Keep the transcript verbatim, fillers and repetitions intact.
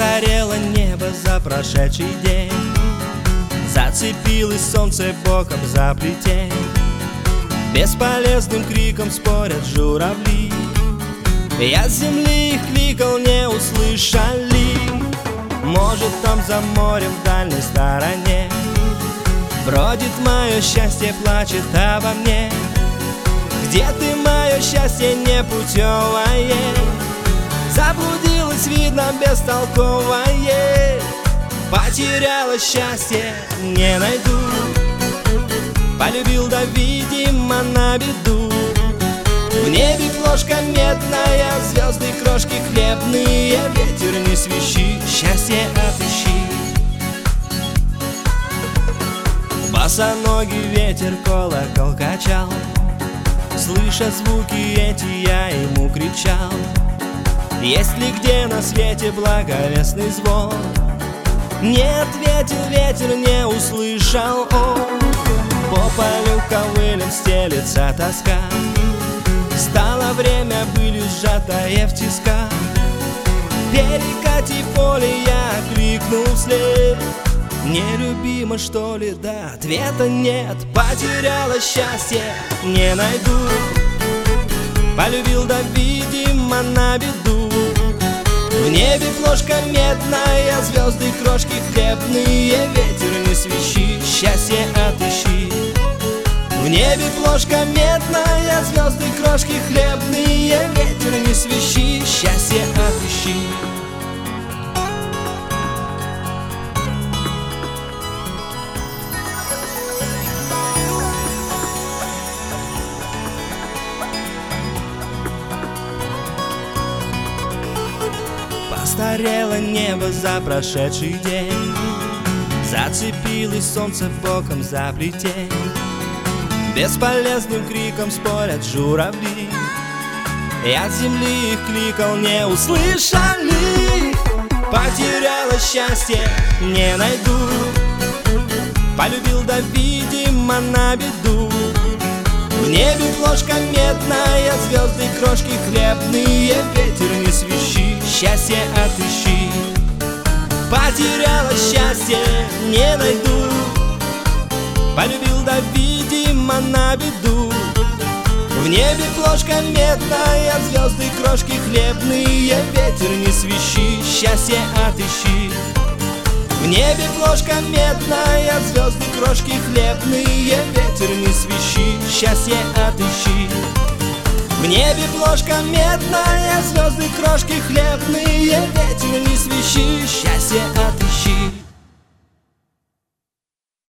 Постарело небо за прошедший день, зацепилось солнце боком за плетень. Бесполезным криком спорят журавли, я с земли их кликал, не услышали. Может, там за морем в дальней стороне бродит мое счастье, плачет обо мне. Где ты, мое счастье непутевое? Заблудилась, видно, бестолковое. Потеряла счастье, не найду. Полюбил, да, видимо, на беду. В небе плошка медная, звезды крошки хлебные. Ветер не свищи, счастье отыщи. Босоногий ветер колокол качал, слыша звуки эти, я ему кричал: есть ли где на свете благовестный звон? Не ответил ветер, не услышал он. По полю ковылем стелется тоска, стало время былью сжатое в тисках. Перекати поле, я кликнул вслед: нелюбимо, что ли? Да, ответа нет. Потеряла счастье, не найду. Полюбил, да, видимо, на беду. В небе плошка медная, звезды крошки хлебные. Ветер не свищи, счастье отыщи. В небе плошка медная, звезды крошки хлебные. Ветер не свищи, счастье отыщи. Постарело небо за прошедший день, зацепилось солнце боком за плетень. Бесполезным криком спорят журавли, я с земли их кликал, не услышали. Потеряла счастье, не найду. Полюбил, да, видимо, на беду. В небе плошка медная, звезды крошки хлебные. Ветер не свищи, счастье отыщи. Потеряла счастье, не найду. Полюбил, да, видимо, на беду. В небе плошка медная, звезды крошки хлебные. Ветер не свищи, счастье отыщи. В небе плошка медная, звезды крошки хлебные. Ветер не свищи, счастье отыщи. В небе плошка медная, звезды крошки хлебные. Ветер не свищи, счастье отыщи.